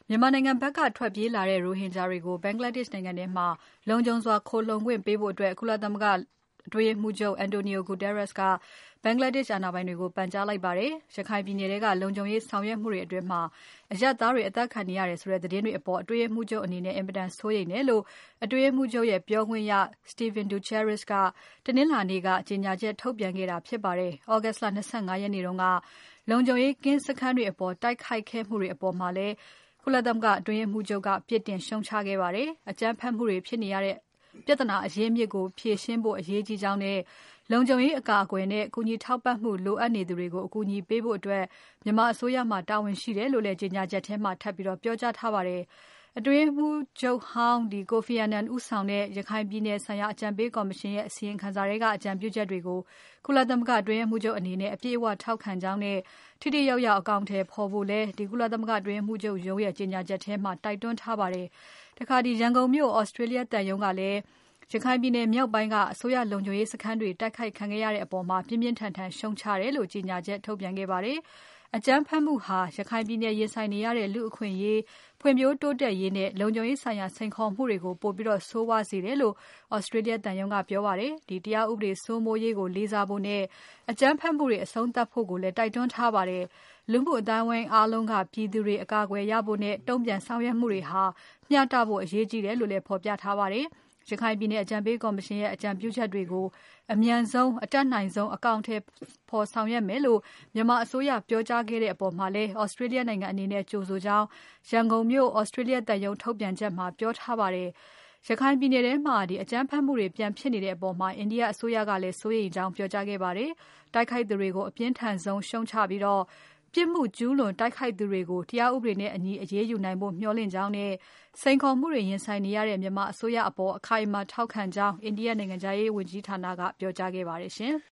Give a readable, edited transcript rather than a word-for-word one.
မြန်မာနိုင်ငံဘက်ကထွက်ပြေးလာတဲ့ရိုဟင်ဂျာတွေကို Bangladesh နိုင်ငံထဲမှာလုံခြုံစွာခိုလှုံခွင့်ပေးဖို့ ကုလသမဂ္ဂအတွင်းရေးမှူးချုပ် Antonio Guterres က Bangladesh အာဏာပိုင်တွေကို ပန်ကြားလိုက်ပါတယ်။ ရခိုင်ပြည်နယ်ထဲက လုံခြုံရေးဆောင်ရွက်မှုတွေအတွင်း အရပ်သားတွေအသတ်ခံနေရတယ်ဆိုတဲ့သတင်းတွေအပေါ် အတွင်းရေးမှူးချုပ်အနေနဲ့ အင်မတန်စိုးရိမ်တယ်လို့ အတွင်းရေးမှူးချုပ်ရဲ့ပြောခွင့်ရ Stéphane Dujarric ကတနင်္လာနေ့က ကြေညာချက်ထုတ်ပြန်ခဲ့တာဖြစ်ပါတယ်။ August လ ၂၅ ရက်နေ့တုန်းက လုံခြုံရေးကင်းစခန်းတွေအပေါ် တိုက်ခိုက်ခဲ့မှုတွေအပေါ်မှာလည်း ကုလသမဂ္ဂအတွင်းရေးမှူးချုပ်က ပြစ်တင်ရှုတ်ချခဲ့ပါတယ်။ အကြမ်းဖက်မှုတွေဖြစ်နေရတဲ့ပြဿနာအရင်းအမြစ်ကို ဖြေရှင်းဖို့အရေးကြီးကြောင်းနဲ့ လုံခြုံရေးအကာအကွယ်နဲ့ ကူညီထောက်ပံ့မှုလိုအပ်နေသူတွေကို အကူအညီပေးဖို့ မြန်မာအစိုးရမှာတာဝန်ရှိတယ်လို့လည်း ကြေညာချက်ထဲမှာ ထပ်ပြီးပြောကြားထားပါတယ်။ အတွင်းရေးမှူးချုပ်ဟောင်း Kofi Annan ဦးဆောင်တဲ့ ရခိုင်ပြည်နယ်ဆိုင်ရာအကြံပေးကော်မရှင်ရဲ့အစီရင်ခံစာထဲကအကြံပြုချက်တွေကို ကုလသမဂ္ဂအတွင်းရေးမှူးချုပ်အနေနဲ့ အပြည့်အဝထောက်ခံကြောင်းနဲ့ ထိထိရောက်ရောက်အကောင်အထည်ဖော်ဖို့လည်း ကုလသမဂ္ဂအတွင်းရေးမှူးချုပ်ရုံးရဲ့ကြေညာချက်ထဲမှာ တိုက်တွန်းထားပါတယ်။ တခါ ရန်ကုန်မြို့ Australia သံရုံးကလည်း ရခိုင်ပြည်နယ်မြောက်ပိုင်းက အစိုးရလုံခြုံရေးစခန်းတွေတိုက်ခိုက်ခံခဲ့ရတဲ့အပေါ် ပြင်းပြင်းထန်ထန်ရှုတ်ချတယ်လို့ ကြေညာချက်ထုတ်ပြန်ခဲ့ပါတယ်။ အကြမ်းဖက်မှုဟာ ရခိုင်ပြည်နယ်ရင်ဆိုင်နေရတဲ့ လူ့အခွင့်အရေး၊ ဖွံ့ဖြိုးတိုးတက်ရေးနဲ့ လုံခြုံရေးဆိုင်ရာစိန်ခေါ်မှုတွေကို ပိုပြီးဆိုးဝါးစေတယ်လို့ Australia သံရုံးကပြောပါတယ်။ တရားဥပဒေစိုးမိုးရေးကိုလေးစားဖို့နဲ့ အကြမ်းဖက်မှုတွေအဆုံးသတ်ဖို့လည်း တိုက်တွန်းထားပါတယ်။ လူမှုအသိုင်းအဝိုင်းအားလုံးက ပြည်သူတွေအကာအကွယ်ရဖို့နဲ့ တုံ့ပြန်ဆောင်ရွက်မှုတွေဟာ မျှတဖို့အရေးကြီးတယ်လို့လည်း ဖော်ပြထားပါတယ်။ ရခိုင်ပြည်နယ်အကြံပေးကော်မရှင်ရဲ့အကြံပြုချက်တွေကို အမြန်ဆုံးအတတ်နိုင်ဆုံး အကောင်အထည်ဖော်ဆောင်ရွက်မယ်လို့ မြန်မာအစိုးရပြောကြားခဲ့တဲ့အပေါ်မှာလည်း Australia နိုင်ငံအနေနဲ့ ကြိုဆိုကြောင်း ရန်ကုန်မြို့ Australia သံရုံးထုတ်ပြန်ချက်မှာ ပြောထားပါတယ်။ ရခိုင်ပြည်နယ်ထဲမှာ အကြမ်းဖက်မှုတွေပြန်ဖြစ်နေတဲ့အပေါ် India အစိုးရကလည်း စိုးရိမ်ကြောင်းပြောကြားခဲ့ပါတယ်။ တိုက်ခိုက်သူတွေကို အပြင်းထန်ဆုံးရှုတ်ချပြီး ပြစ်မှုကျူးလွန်တိုက်ခိုက်သူတွေကို တရားဥပဒေနဲ့အညီအရေးယူနိုင်ဖို့မျှော်လင့်ကြောင်းနဲ့ စိန်ခေါ်မှုတွေရင်ဆိုင်နေရတဲ့ မြန်မာအစိုးရအပေါ် အခိုင်အမာထောက်ခံကြောင်း India နိုင်ငံခြားရေးဝန်ကြီးဌာနက ပြောကြားခဲ့ပါတယ်ရှင်။